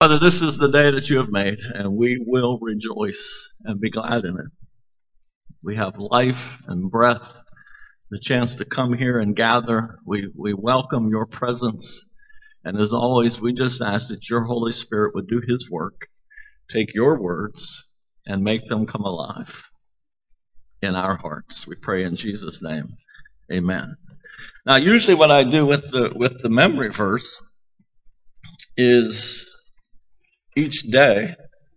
Father, this is the day that you have made, and we will rejoice and be glad in it. We have life and breath, the chance to come here and gather. We welcome your presence. And as always, we just ask that your Holy Spirit would do his work, take your words, and make them come alive in our hearts. We pray in Jesus' name. Amen. Now, usually what I do with the memory verse is each day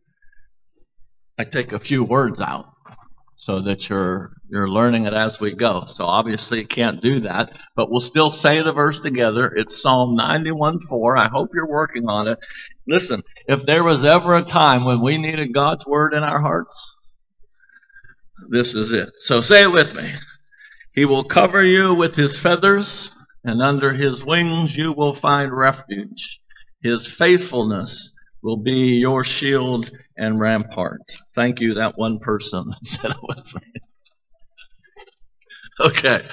I take a few words out so that you're learning it as we go. So obviously you can't do that, but we'll still say the verse together. It's Psalm 91:4. I hope you're working on it. Listen, if there was ever a time when we needed God's word in our hearts, this is it. So say it with me. He will cover you with his feathers, and under his wings you will find refuge. His faithfulness will be your shield and rampart. Thank you, that one person that said it with me. Okay.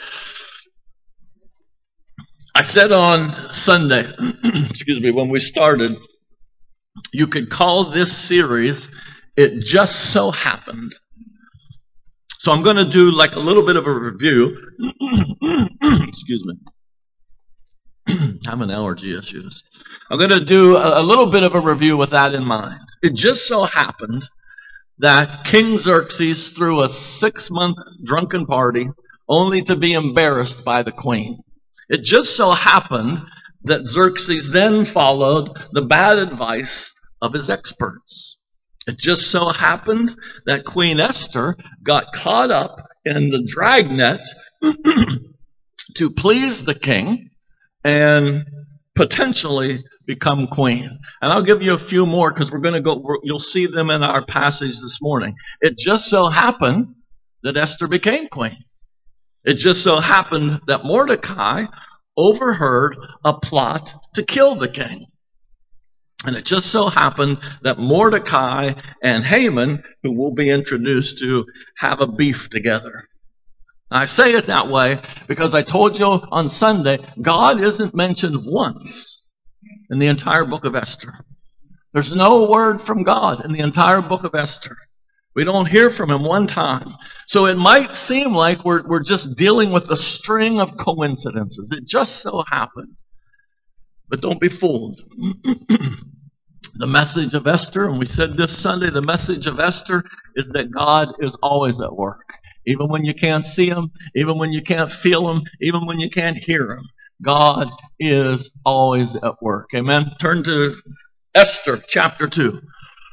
I said on Sunday, when we started, you could call this series, It Just So Happened. So I'm going to do like a little bit of a review. Excuse me. Having allergy issues. I'm going to do a little bit of a review with that in mind. It just so happened that King Xerxes threw a 6-month drunken party only to be embarrassed by the queen. It just so happened that Xerxes then followed the bad advice of his experts. It just so happened that Queen Esther got caught up in the dragnet to please the king and potentially become queen. And I'll give you a few more because you'll see them in our passage this morning. It just so happened that Esther became queen. It just so happened that Mordecai overheard a plot to kill the king. And it just so happened that Mordecai and Haman, who we'll be introduced to, have a beef together. I say it that way because I told you on Sunday, God isn't mentioned once in the entire book of Esther. There's no word from God in the entire book of Esther. We don't hear from him one time. So it might seem like we're just dealing with a string of coincidences. It just so happened. But don't be fooled. The message of Esther, and we said this Sunday, the message of Esther is that God is always at work. Even when you can't see him, even when you can't feel him, even when you can't hear him, God is always at work. Amen. Turn to Esther chapter 2.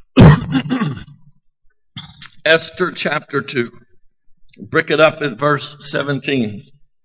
Esther chapter 2. Pick it up at verse 17.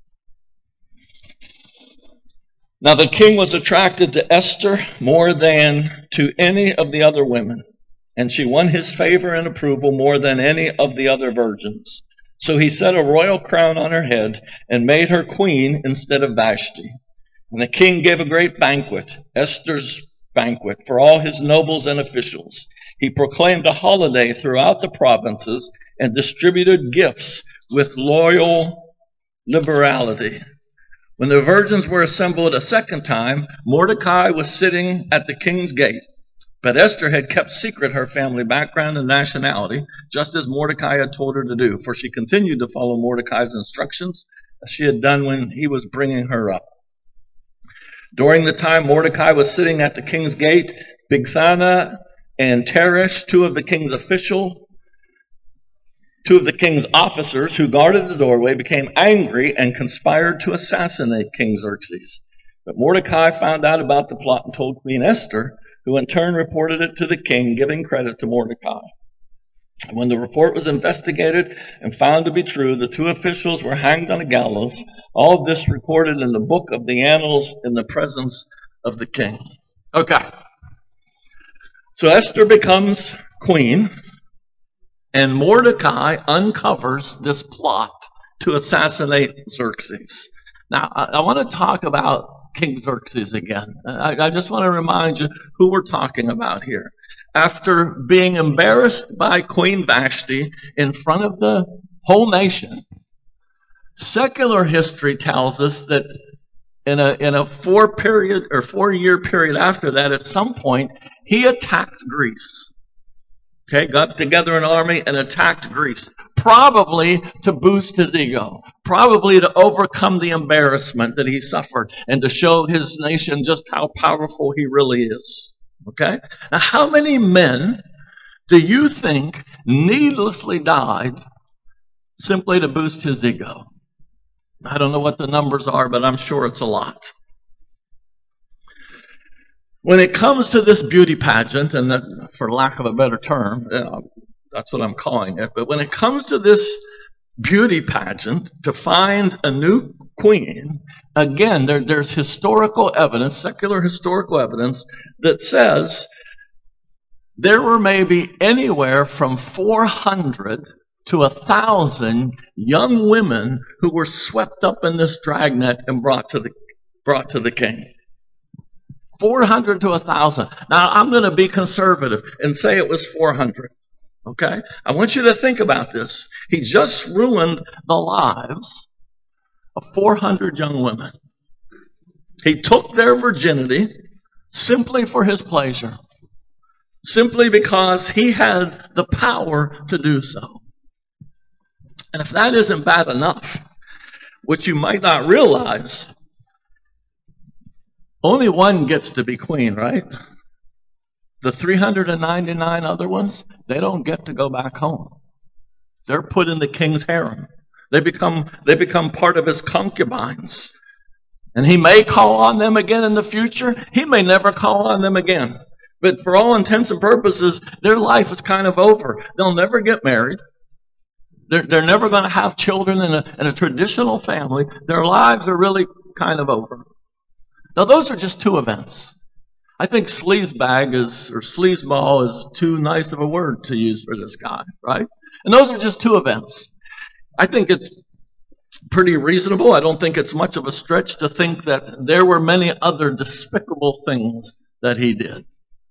Now the king was attracted to Esther more than to any of the other women, and she won his favor and approval more than any of the other virgins. So he set a royal crown on her head and made her queen instead of Vashti. And the king gave a great banquet, Esther's banquet, for all his nobles and officials. He proclaimed a holiday throughout the provinces and distributed gifts with loyal liberality. When the virgins were assembled a second time, Mordecai was sitting at the king's gate. But Esther had kept secret her family background and nationality, just as Mordecai had told her to do, for she continued to follow Mordecai's instructions, as she had done when he was bringing her up. During the time Mordecai was sitting at the king's gate, Bigthana and Teresh, two of the king's officers who guarded the doorway, became angry and conspired to assassinate King Xerxes. But Mordecai found out about the plot and told Queen Esther, who in turn reported it to the king, giving credit to Mordecai. When the report was investigated and found to be true, the two officials were hanged on a gallows. All of this recorded in the book of the annals in the presence of the king. Okay. So Esther becomes queen, and Mordecai uncovers this plot to assassinate Xerxes. Now, I want to talk about King Xerxes again. I just want to remind you who we're talking about here. After being embarrassed by Queen Vashti in front of the whole nation, secular history tells us that in a 4-year period after that, at some point, he attacked Greece. Okay, got together an army and attacked Greece, probably to boost his ego, probably to overcome the embarrassment that he suffered and to show his nation just how powerful he really is. Okay? Now, how many men do you think needlessly died simply to boost his ego? I don't know what the numbers are, but I'm sure it's a lot. When it comes to this beauty pageant, and for lack of a better term, that's what I'm calling it, but when it comes to this beauty pageant to find a new queen, again, there's historical evidence, secular historical evidence, that says there were maybe anywhere from 400 to 1,000 young women who were swept up in this dragnet and brought to the king. 400 to 1,000. Now, I'm going to be conservative and say it was 400. Okay? I want you to think about this. He just ruined the lives of 400 young women. He took their virginity simply for his pleasure, simply because he had the power to do so. And if that isn't bad enough, what you might not realize, only one gets to be queen, right? The 399 other ones, they don't get to go back home. They're put in the king's harem. They become part of his concubines. And he may call on them again in the future. He may never call on them again. But for all intents and purposes, their life is kind of over. They'll never get married. They're never going to have children in a traditional family. Their lives are really kind of over. Now, those are just two events. I think sleazebag or sleazeball is too nice of a word to use for this guy, right? And those are just two events. I think it's pretty reasonable. I don't think it's much of a stretch to think that there were many other despicable things that he did.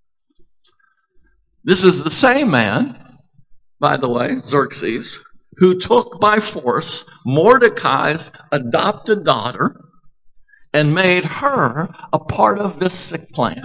This is the same man, by the way, Xerxes, who took by force Mordecai's adopted daughter and made her a part of this sick plan.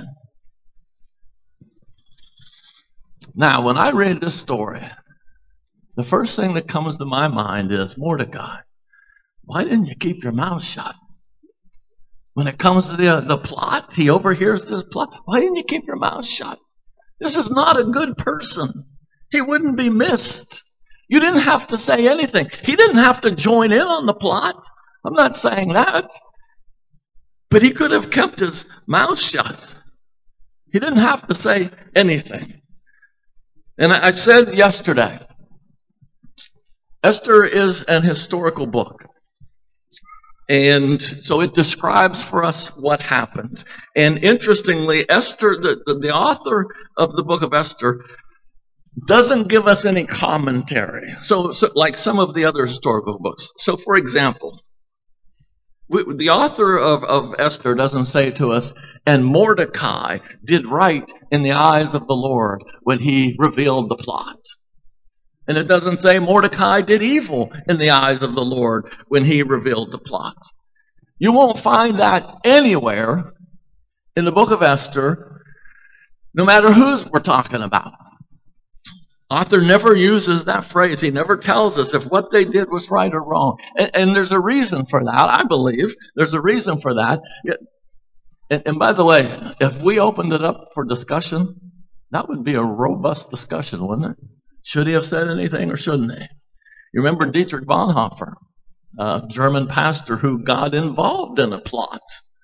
Now, when I read this story, the first thing that comes to my mind is, Mordecai, why didn't you keep your mouth shut? When it comes to the plot, he overhears this plot. Why didn't you keep your mouth shut? This is not a good person. He wouldn't be missed. You didn't have to say anything. He didn't have to join in on the plot. I'm not saying that. But he could have kept his mouth shut. He didn't have to say anything. And I said yesterday, Esther is an historical book. And so it describes for us what happened. And interestingly, Esther, the author of the book of Esther, doesn't give us any commentary. So like some of the other historical books. So for example, the author of Esther doesn't say to us, and Mordecai did right in the eyes of the Lord when he revealed the plot. And it doesn't say Mordecai did evil in the eyes of the Lord when he revealed the plot. You won't find that anywhere in the book of Esther, no matter who we're talking about. Author never uses that phrase. He never tells us if what they did was right or wrong. And there's a reason for that, I believe. There's a reason for that. And by the way, if we opened it up for discussion, that would be a robust discussion, wouldn't it? Should he have said anything or shouldn't he? You remember Dietrich Bonhoeffer, a German pastor who got involved in a plot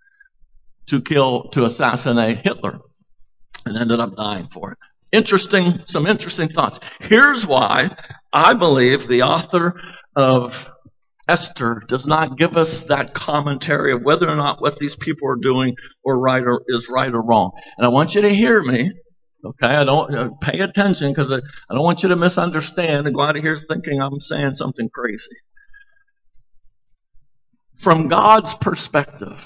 to assassinate Hitler and ended up dying for it. Some interesting thoughts. Here's why I believe the author of Esther does not give us that commentary of whether or not what these people are doing is right or wrong. And I want you to hear me, okay? I don't pay attention because I don't want you to misunderstand and go out of here thinking I'm saying something crazy. From God's perspective,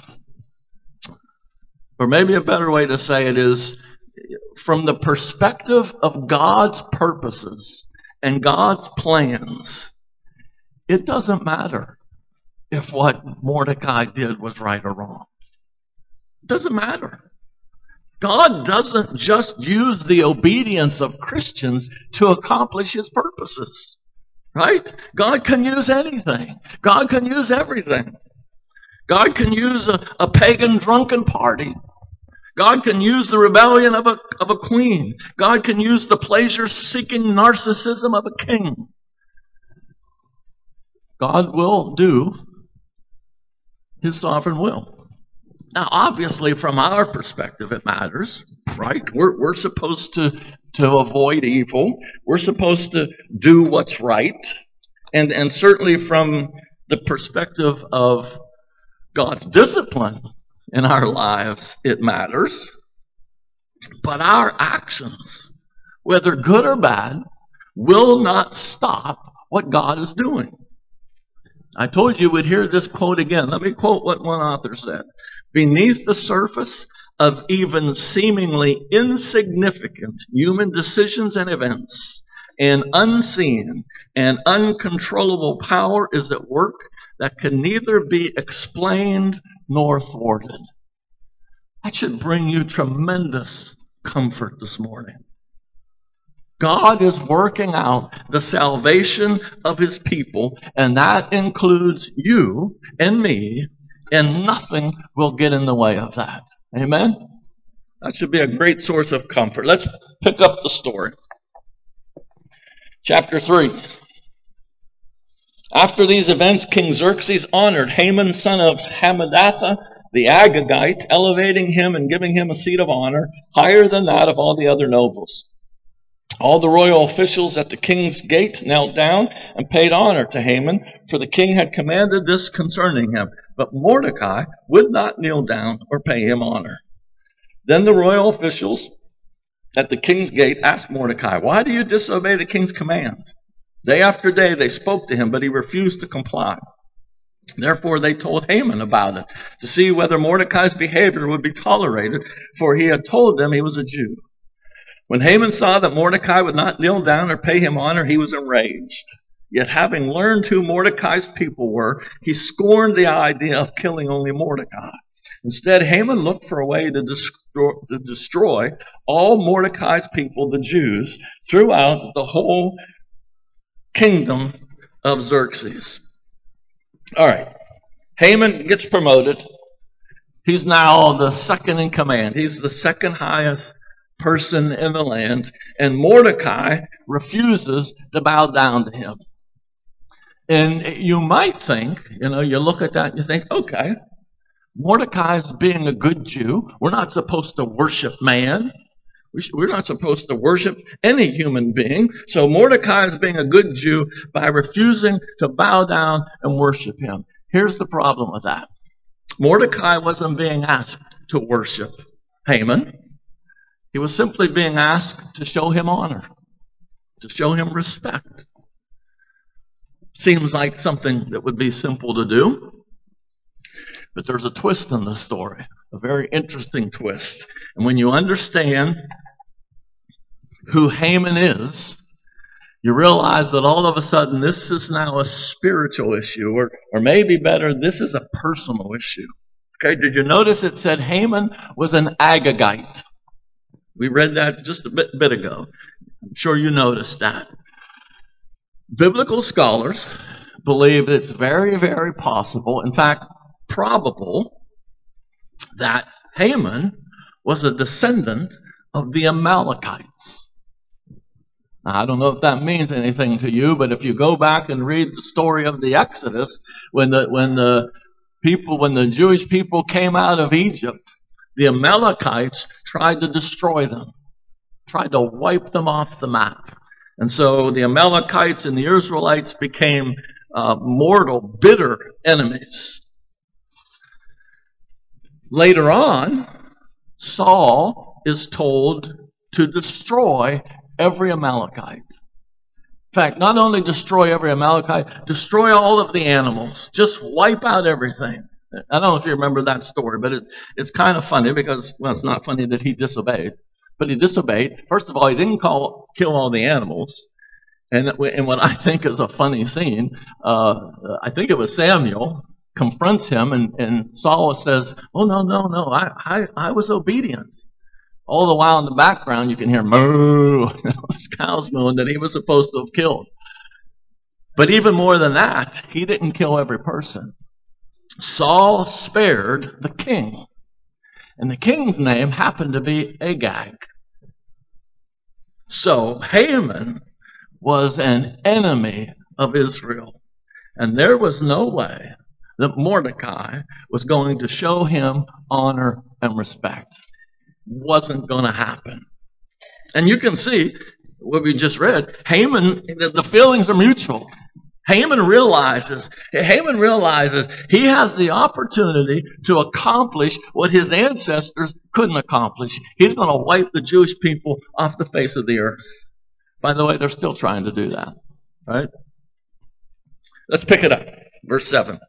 or maybe a better way to say it is, from the perspective of God's purposes and God's plans, it doesn't matter if what Mordecai did was right or wrong. It doesn't matter. God doesn't just use the obedience of Christians to accomplish his purposes, right? God can use anything. God can use everything. God can use a pagan drunken party. God can use the rebellion of a queen. God can use the pleasure-seeking narcissism of a king. God will do his sovereign will. Now, obviously, from our perspective, it matters, right? We're supposed to avoid evil. We're supposed to do what's right. And certainly from the perspective of God's discipline in our lives, it matters. But our actions, whether good or bad, will not stop what God is doing. I told you we'd hear this quote again. Let me quote what one author said. Beneath the surface of even seemingly insignificant human decisions and events, an unseen and uncontrollable power is at work that can neither be explained nor thwarted. That should bring you tremendous comfort this morning. God is working out the salvation of his people, and that includes you and me, and nothing will get in the way of that. Amen? That should be a great source of comfort. Let's pick up the story. Chapter 3. After these events, King Xerxes honored Haman, son of Hammedatha, the Agagite, elevating him and giving him a seat of honor, higher than that of all the other nobles. All the royal officials at the king's gate knelt down and paid honor to Haman, for the king had commanded this concerning him. But Mordecai would not kneel down or pay him honor. Then the royal officials at the king's gate asked Mordecai, "Why do you disobey the king's command?" Day after day they spoke to him, but he refused to comply. Therefore they told Haman about it, to see whether Mordecai's behavior would be tolerated, for he had told them he was a Jew. When Haman saw that Mordecai would not kneel down or pay him honor, he was enraged. Yet having learned who Mordecai's people were, he scorned the idea of killing only Mordecai. Instead, Haman looked for a way to destroy all Mordecai's people, the Jews, throughout the whole kingdom of Xerxes. All right. Haman gets promoted. He's now the second in command. He's the second highest person in the land. And Mordecai refuses to bow down to him. And you might think, you look at that and you think, okay, Mordecai's being a good Jew. We're not supposed to worship man. We're not supposed to worship any human being. So Mordecai is being a good Jew by refusing to bow down and worship him. Here's the problem with that. Mordecai wasn't being asked to worship Haman. He was simply being asked to show him honor, to show him respect. Seems like something that would be simple to do. But there's a twist in the story, a very interesting twist. And when you understand who Haman is, you realize that all of a sudden this is now a spiritual issue, or maybe better, this is a personal issue. Okay, did you notice it said Haman was an Agagite? We read that just a bit ago. I'm sure you noticed that. Biblical scholars believe it's very, very possible, in fact, probable, that Haman was a descendant of the Amalekites. Now, I don't know if that means anything to you, but if you go back and read the story of the Exodus, when the Jewish people came out of Egypt, the Amalekites tried to destroy them, tried to wipe them off the map. And so the Amalekites and the Israelites became mortal, bitter enemies. Later on, Saul is told to destroy every Amalekite. In fact, not only destroy every Amalekite, destroy all of the animals. Just wipe out everything. I don't know if you remember that story, but it's kind of funny because, well, it's not funny that he disobeyed. But he disobeyed. First of all, he didn't kill all the animals. And what I think is a funny scene, I think it was Samuel confronts him, and Saul says, "Oh, no, I was obedient. All the while in the background, you can hear moo, those cows mooing that he was supposed to have killed. But even more than that, he didn't kill every person. Saul spared the king. And the king's name happened to be Agag. So Haman was an enemy of Israel. And there was no way that Mordecai was going to show him honor and respect. Wasn't going to happen. And you can see what we just read. Haman, the feelings are mutual. Haman realizes he has the opportunity to accomplish what his ancestors couldn't accomplish. He's going to wipe the Jewish people off the face of the earth. By the way, they're still trying to do that, right? Let's pick it up. Verse 7.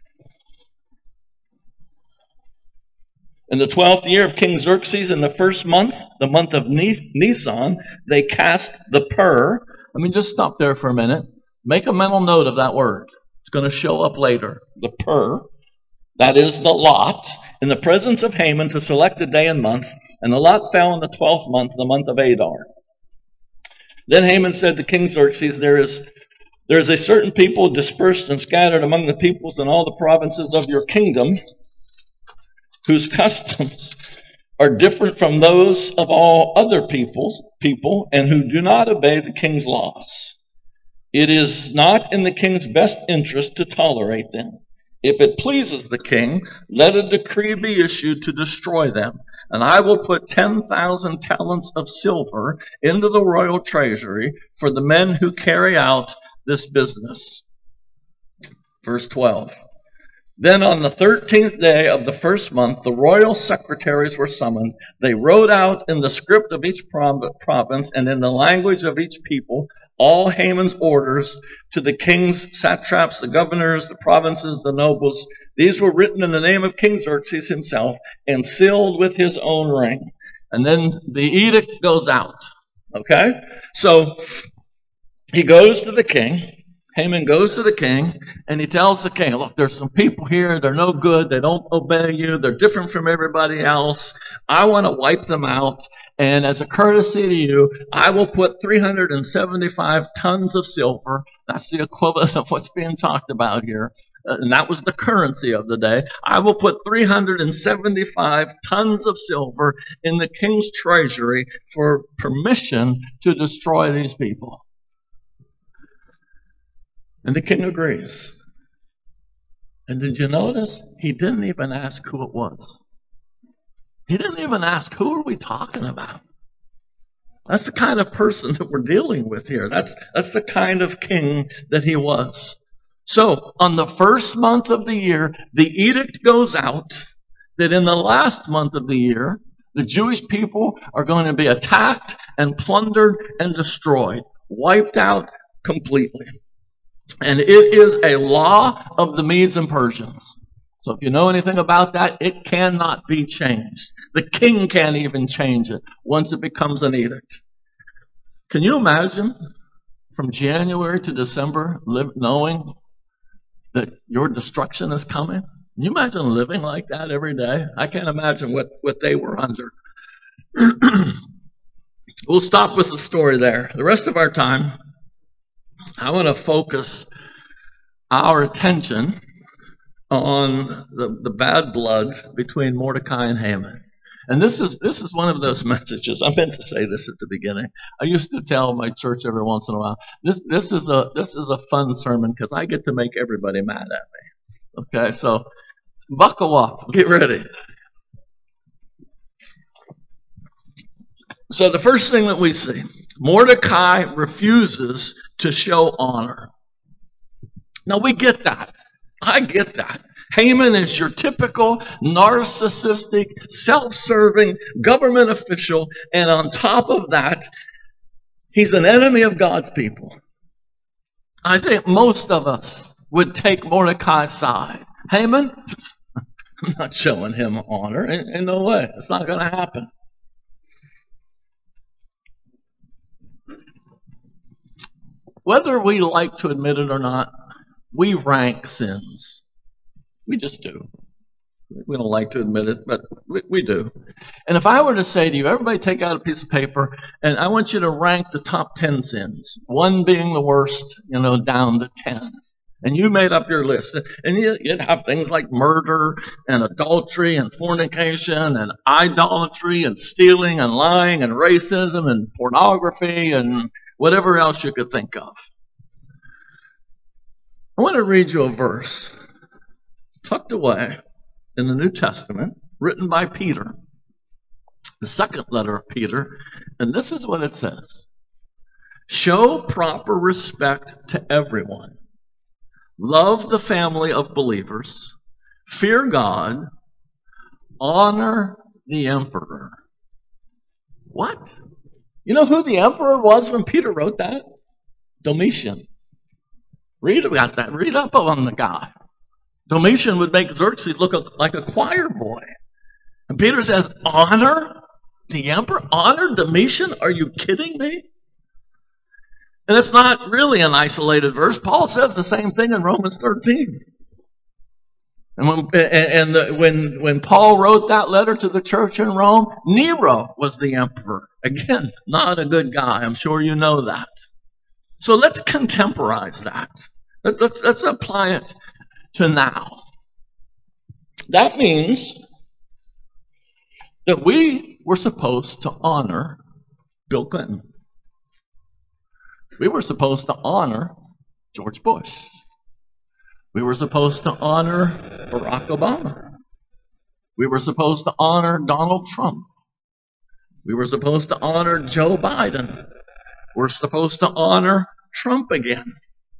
In the 12th year of King Xerxes, in the first month, the month of Nisan, they cast the pur. Let me just stop there for a minute. Make a mental note of that word. It's going to show up later. The pur, that is the lot, in the presence of Haman to select a day and month, and the lot fell in the 12th month, the month of Adar. Then Haman said to King Xerxes, There is a certain people dispersed and scattered among the peoples in all the provinces of your kingdom, whose customs are different from those of all other people, and who do not obey the king's laws. It is not in the king's best interest to tolerate them. If it pleases the king, let a decree be issued to destroy them, and I will put 10,000 talents of silver into the royal treasury for the men who carry out this business. Verse 12. Then on the 13th day of the first month, the royal secretaries were summoned. They wrote out in the script of each province and in the language of each people all Haman's orders to the kings, satraps, the governors, the provinces, the nobles. These were written in the name of King Xerxes himself and sealed with his own ring. And then the edict goes out. Okay? So he goes to the king. Haman goes to the king, and he tells the king, look, there's some people here. They're no good. They don't obey you. They're different from everybody else. I want to wipe them out. And as a courtesy to you, I will put 375 tons of silver. That's the equivalent of what's being talked about here. And that was the currency of the day. I will put 375 tons of silver in the king's treasury for permission to destroy these people. And the king agrees. And did you notice? He didn't even ask who it was. He didn't even ask, who are we talking about? That's the kind of person that we're dealing with here. That's the kind of king that he was. So, on the first month of the year, the edict goes out that in the last month of the year, the Jewish people are going to be attacked and plundered and destroyed, wiped out completely. And it is a law of the Medes and Persians. So if you know anything about that, it cannot be changed. The king can't even change it once it becomes an edict. Can you imagine from January to December knowing that your destruction is coming? Can you imagine living like that every day? I can't imagine what they were under. We'll stop with the story there. The rest of our time, I want to focus our attention on the bad blood between Mordecai and Haman. And this is one of those messages. I meant to say this at the beginning. I used to tell my church every once in a while, this is a fun sermon because I get to make everybody mad at me. Okay, so buckle up, get ready. So the first thing that we see, Mordecai refuses to show honor. Now we get that. I get that. Haman is your typical narcissistic, self-serving government official, and on top of that, he's an enemy of God's people. I think most of us would take Mordecai's side. Haman, I'm not showing him honor. In no way. It's not going to happen. Whether we like to admit it or not, we rank sins. We just do. We don't like to admit it, but we do. And if I were to say to you, everybody take out a piece of paper, and I want you to rank the top 10 sins, one being the worst, down to 10. And you made up your list. And you'd have things like murder and adultery and fornication and idolatry and stealing and lying and racism and pornography and whatever else you could think of. I want to read you a verse tucked away in the New Testament, written by Peter, the second letter of Peter, and this is what it says. Show proper respect to everyone. Love the family of believers. Fear God. Honor the emperor. What? You know who the emperor was when Peter wrote that? Domitian. Read about that. Read up on the guy. Domitian would make Xerxes look like a choir boy. And Peter says, honor the emperor? Honor Domitian? Are you kidding me? And it's not really an isolated verse. Paul says the same thing in Romans 13. And when Paul wrote that letter to the church in Rome, Nero was the emperor. Again, not a good guy. I'm sure you know that. So let's contemporize that. Let's apply it to now. That means that we were supposed to honor Bill Clinton. We were supposed to honor George Bush. We were supposed to honor Barack Obama. We were supposed to honor Donald Trump. We were supposed to honor Joe Biden. We're supposed to honor Trump again.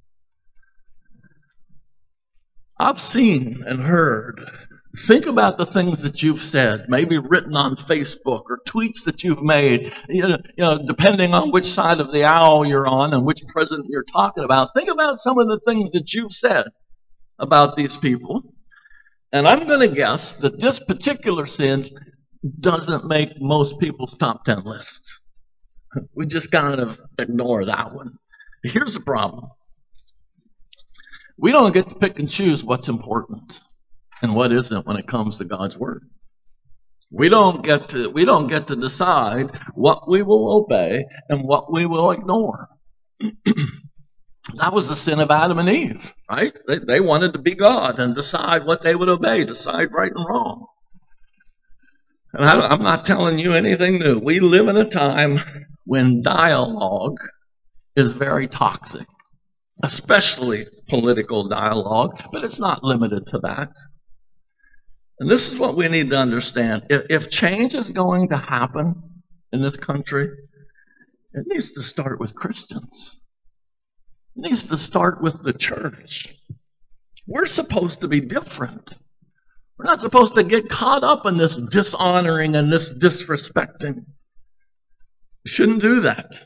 I've seen and heard. Think about the things that you've said, maybe written on Facebook or tweets that you've made, depending on which side of the aisle you're on and which president you're talking about. Think about some of the things that you've said about these people. And I'm going to guess that this particular sin doesn't make most people's top 10 lists. We just kind of ignore that one. Here's the problem. We don't get to pick and choose what's important and what isn't when it comes to God's word. We don't get to decide what we will obey and what we will ignore. That was the sin of Adam and Eve, right? They wanted to be God and decide what they would obey, decide right and wrong. And I'm not telling you anything new. We live in a time when dialogue is very toxic, especially political dialogue, but it's not limited to that. And this is what we need to understand. If change is going to happen in this country, it needs to start with Christians. It needs to start with the church. We're supposed to be different. We're not supposed to get caught up in this dishonoring and this disrespecting. We shouldn't do that.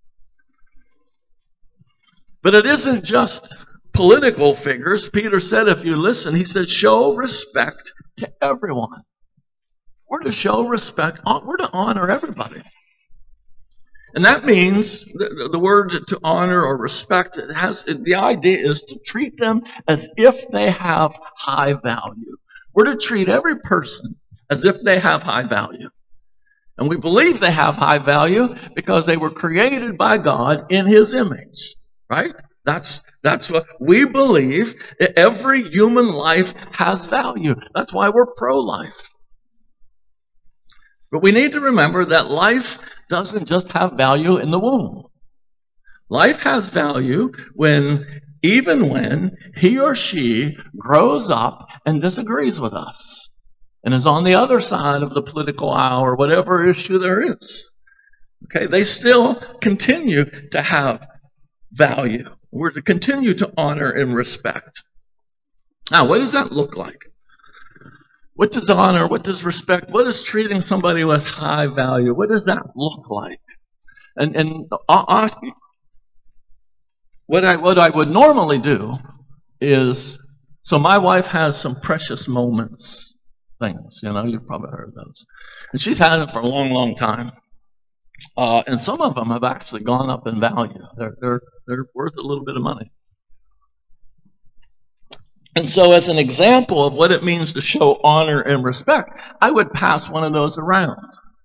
But it isn't just political figures. Peter said, if you listen, he said, show respect to everyone. We're to show respect. We're to honor everybody. And that means the word to honor or respect, the idea is to treat them as if they have high value. We're to treat every person as if they have high value. And we believe they have high value because they were created by God in His image. Right? That's what we believe. Every human life has value. That's why we're pro-life. But we need to remember that life doesn't just have value in the womb. Life has value even when he or she grows up and disagrees with us and is on the other side of the political aisle or whatever issue there is. Okay, they still continue to have value. We're to continue to honor and respect. Now, what does that look like? What does honor, what does respect, what is treating somebody with high value, what does that look like? And I'll ask you, what I would normally do is, so my wife has some precious moments things, you've probably heard of those. And she's had it for a long, long time. And some of them have actually gone up in value. They're worth a little bit of money. And so as an example of what it means to show honor and respect, I would pass one of those around.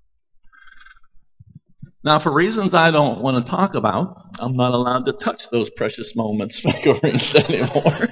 Now, for reasons I don't want to talk about, I'm not allowed to touch those precious moments, figurines, anymore.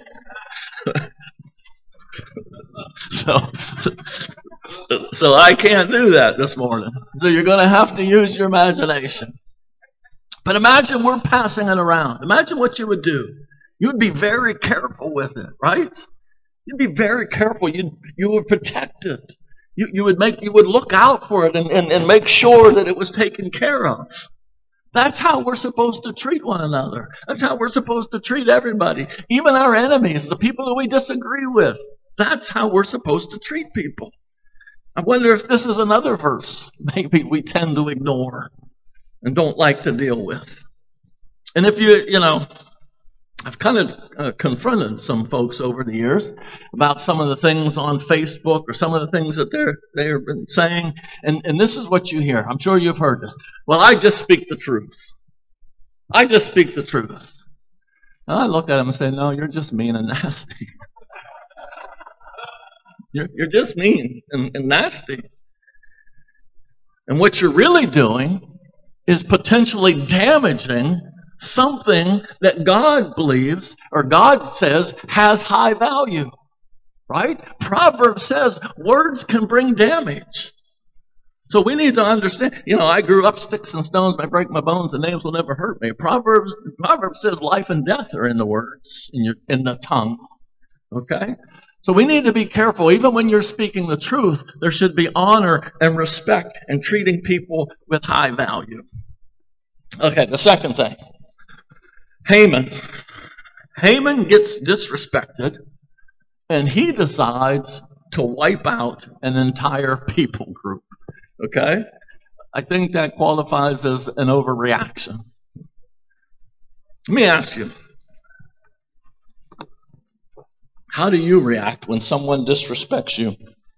So I can't do that this morning. So you're going to have to use your imagination. But imagine we're passing it around. Imagine what you would do. You would be very careful with it, right? You'd be very careful. You would protect it. You would look out for it and make sure that it was taken care of. That's how we're supposed to treat one another. That's how we're supposed to treat everybody, even our enemies, the people that we disagree with. That's how we're supposed to treat people. I wonder if this is another verse maybe we tend to ignore and don't like to deal with. And if I've kind of confronted some folks over the years about some of the things on Facebook or some of the things that they've been saying, and this is what you hear. I'm sure you've heard this. Well, I just speak the truth. I just speak the truth. And I look at them and say, no, you're just mean and nasty. You're just mean and nasty. And what you're really doing is potentially damaging something that God believes or God says has high value, right? Proverbs says words can bring damage. So we need to understand, I grew up, sticks and stones may break my bones and nails will never hurt me. Proverbs says life and death are in the words, in the tongue. Okay? So we need to be careful. Even when you're speaking the truth, there should be honor and respect and treating people with high value. Okay, the second thing. Haman gets disrespected, and he decides to wipe out an entire people group. Okay? I think that qualifies as an overreaction. Let me ask you, how do you react when someone disrespects you?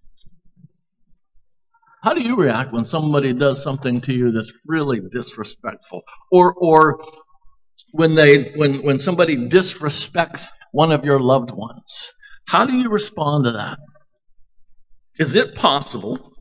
How do you react when somebody does something to you that's really disrespectful? Or when somebody disrespects one of your loved ones? How do you respond to that? Is it possible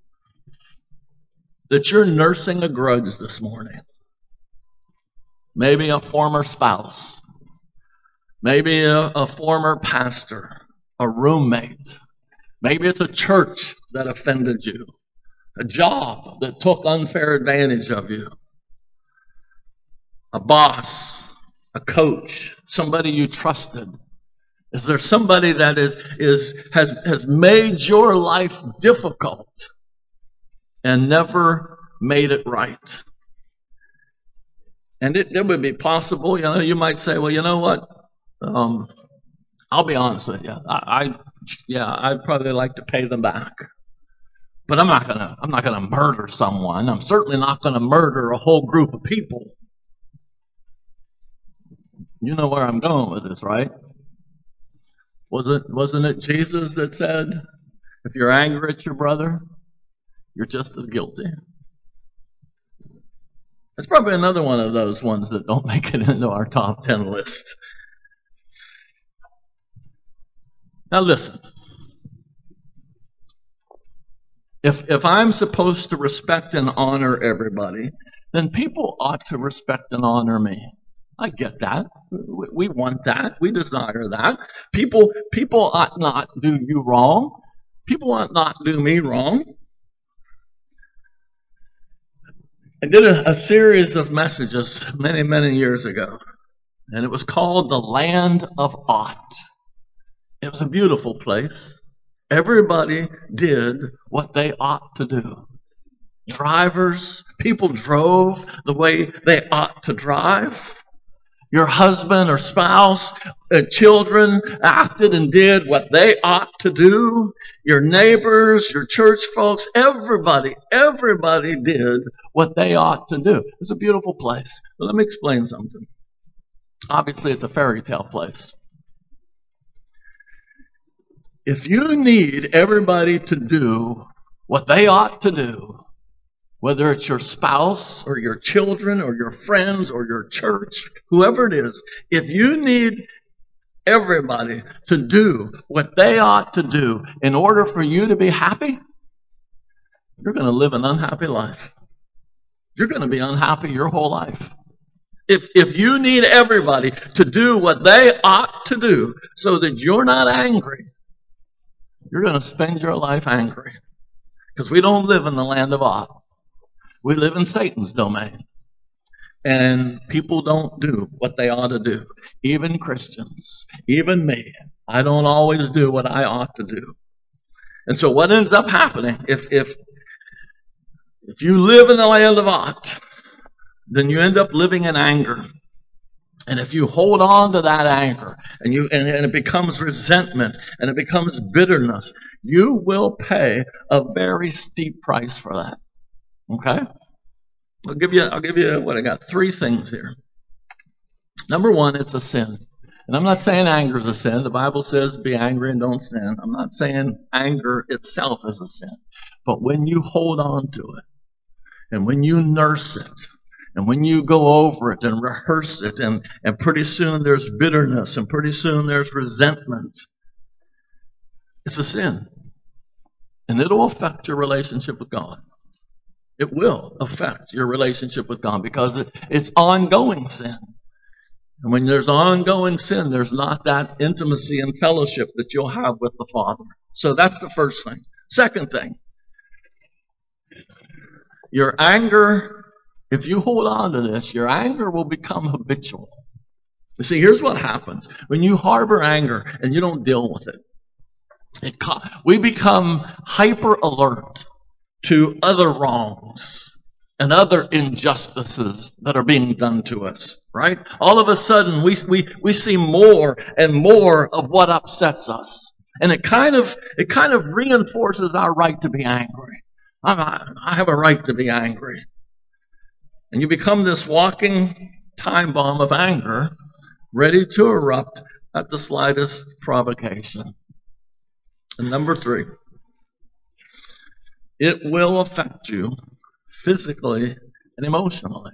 that you're nursing a grudge this morning? Maybe a former spouse, maybe a former pastor, a roommate. Maybe it's a church that offended you, a job that took unfair advantage of you, a boss, a coach, somebody you trusted. Is there somebody that has made your life difficult and never made it right? And it would be possible, you might say, well, you know what? I'll be honest with you. I'd probably like to pay them back. But I'm not gonna murder someone. I'm certainly not gonna murder a whole group of people. You know where I'm going with this, right? Wasn't it Jesus that said, if you're angry at your brother, you're just as guilty? It's probably another one of those ones that don't make it into our top 10 list. Now listen. If I'm supposed to respect and honor everybody, then people ought to respect and honor me. I get that. We want that. We desire that. People ought not do you wrong. People ought not do me wrong. I did a series of messages many, many years ago, and it was called The Land of Ought. It was a beautiful place. Everybody did what they ought to do. Drivers, people drove the way they ought to drive. Your husband or spouse, children acted and did what they ought to do. Your neighbors, your church folks, everybody did what they ought to do. It's a beautiful place. But let me explain something. Obviously, it's a fairy tale place. If you need everybody to do what they ought to do, whether it's your spouse or your children or your friends or your church, whoever it is, if you need everybody to do what they ought to do in order for you to be happy, you're going to live an unhappy life. You're going to be unhappy your whole life. If you need everybody to do what they ought to do so that you're not angry, you're going to spend your life angry. Because we don't live in the land of ought. We live in Satan's domain. And people don't do what they ought to do. Even Christians, even me, I don't always do what I ought to do. And so what ends up happening, if you live in the land of ought, then you end up living in anger. And if you hold on to that anger, and it becomes resentment, and it becomes bitterness, you will pay a very steep price for that. Okay? I'll give you what I got. 3 things here. Number 1, it's a sin. And I'm not saying anger is a sin. The Bible says be angry and don't sin. I'm not saying anger itself is a sin. But when you hold on to it, and when you nurse it, and when you go over it and rehearse it, and pretty soon there's bitterness, and pretty soon there's resentment, it's a sin. And it'll affect your relationship with God. It will affect your relationship with God because it's ongoing sin. And when there's ongoing sin, there's not that intimacy and fellowship that you'll have with the Father. So that's the first thing. Second thing, your anger, if you hold on to this, your anger will become habitual. You see, here's what happens. When you harbor anger and you don't deal with it, we become hyper alert to other wrongs and other injustices that are being done to us, right? All of a sudden, we see more and more of what upsets us. And it kind of reinforces our right to be angry. I have a right to be angry. And you become this walking time bomb of anger, ready to erupt at the slightest provocation. And number 3, it will affect you physically and emotionally.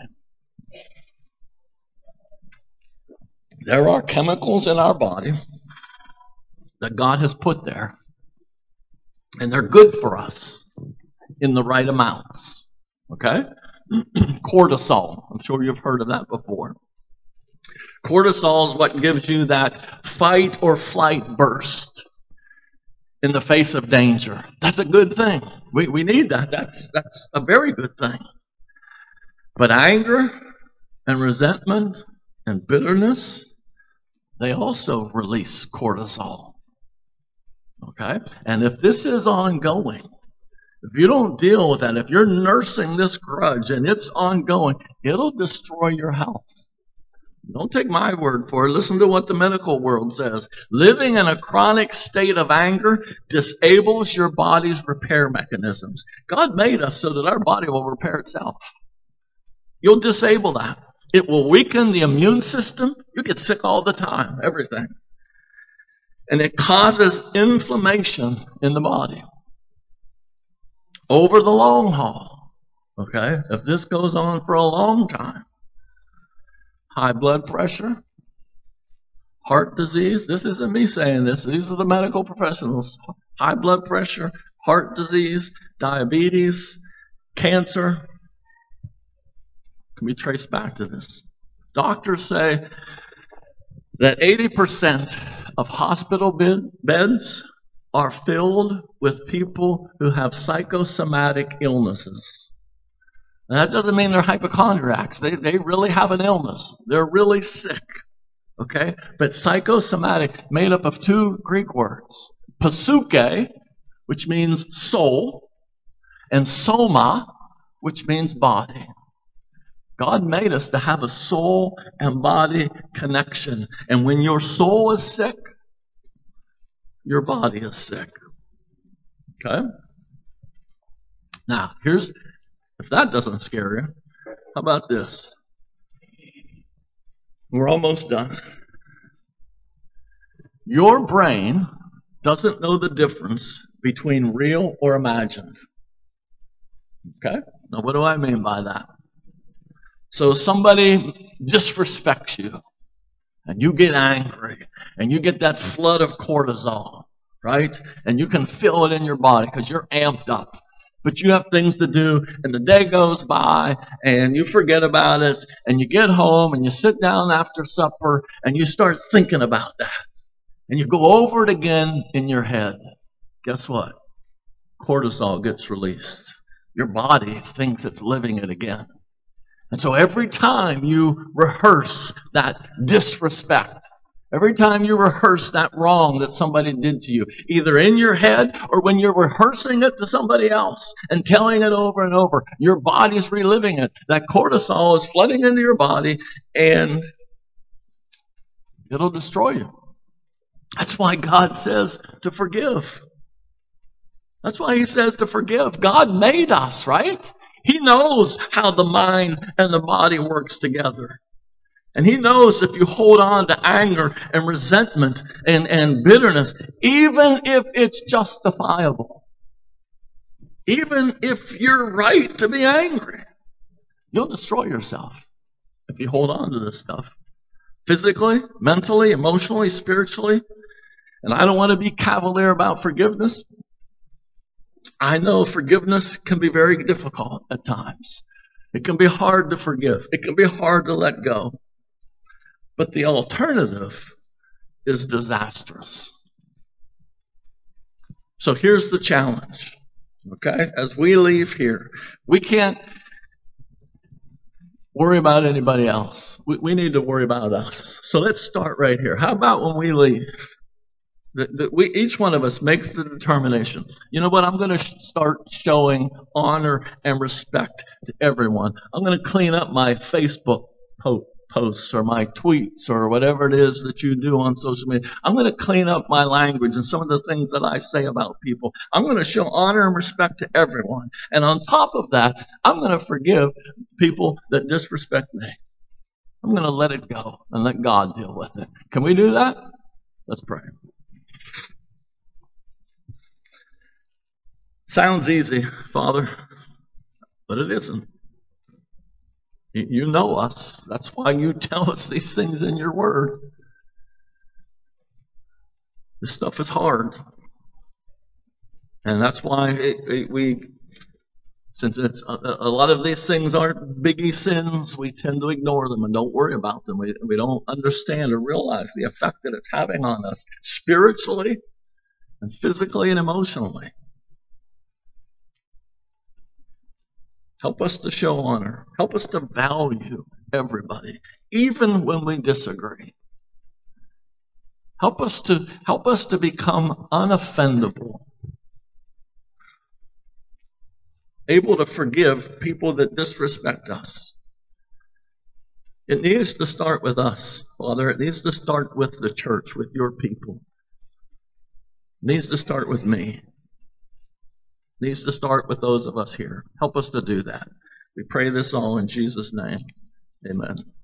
There are chemicals in our body that God has put there, and they're good for us in the right amounts. Okay? Cortisol. I'm sure you've heard of that before. Cortisol is what gives you that fight or flight burst in the face of danger. That's a good thing. We need that. That's a very good thing. But anger and resentment and bitterness, they also release cortisol. Okay? And if this is ongoing, if you don't deal with that, if you're nursing this grudge and it's ongoing, it'll destroy your health. Don't take my word for it. Listen to what the medical world says. Living in a chronic state of anger disables your body's repair mechanisms. God made us so that our body will repair itself. You'll disable that. It will weaken the immune system. You get sick all the time, everything. And it causes inflammation in the body. Over the long haul, okay? If this goes on for a long time, high blood pressure, heart disease. This isn't me saying this. These are the medical professionals. High blood pressure, heart disease, diabetes, cancer can be traced back to this. Doctors say that 80% of hospital beds are filled with people who have psychosomatic illnesses. And that doesn't mean they're hypochondriacs. They really have an illness. They're really sick. Okay? But psychosomatic, made up of 2 Greek words. Psyche, which means soul, and soma, which means body. God made us to have a soul and body connection. And when your soul is sick, your body is sick. Okay? Now, if that doesn't scare you, how about this? We're almost done. Your brain doesn't know the difference between real or imagined. Okay? Now, what do I mean by that? So somebody disrespects you, and you get angry, and you get that flood of cortisol, right? And you can feel it in your body because you're amped up. But you have things to do, and the day goes by, and you forget about it, and you get home, and you sit down after supper, and you start thinking about that. And you go over it again in your head. Guess what? Cortisol gets released. Your body thinks it's living it again. And so every time you rehearse that disrespect, every time you rehearse that wrong that somebody did to you, either in your head or when you're rehearsing it to somebody else and telling it over and over, your body's reliving it. That cortisol is flooding into your body and it'll destroy you. That's why God says to forgive. That's why he says to forgive. God made us, right? He knows how the mind and the body works together. And he knows if you hold on to anger and resentment and bitterness, even if it's justifiable, even if you're right to be angry, you'll destroy yourself if you hold on to this stuff. Physically, mentally, emotionally, spiritually. And I don't want to be cavalier about forgiveness. I know forgiveness can be very difficult at times. It can be hard to forgive. It can be hard to let go. But the alternative is disastrous. So here's the challenge, okay? As we leave here, we can't worry about anybody else. We need to worry about us. So let's start right here. How about when we leave? Each one of us makes the determination. You know what? I'm going to start showing honor and respect to everyone. I'm going to clean up my Facebook posts or my tweets or whatever it is that you do on social media. I'm going to clean up my language and some of the things that I say about people. I'm going to show honor and respect to everyone. And on top of that, I'm going to forgive people that disrespect me. I'm going to let it go and let God deal with it. Can we do that? Let's pray. Sounds easy, Father, but it isn't. You know us. That's why you tell us these things in your word. This stuff is hard. And that's why since it's a lot of these things aren't biggie sins, we tend to ignore them and don't worry about them. We don't understand or realize the effect that it's having on us spiritually and physically and emotionally. Help us to show honor. Help us to value everybody, even when we disagree. Help us to become unoffendable, able to forgive people that disrespect us. It needs to start with us, Father. It needs to start with the church, with your people. It needs to start with me. Needs to start with those of us here. Help us to do that. We pray this all in Jesus' name. Amen.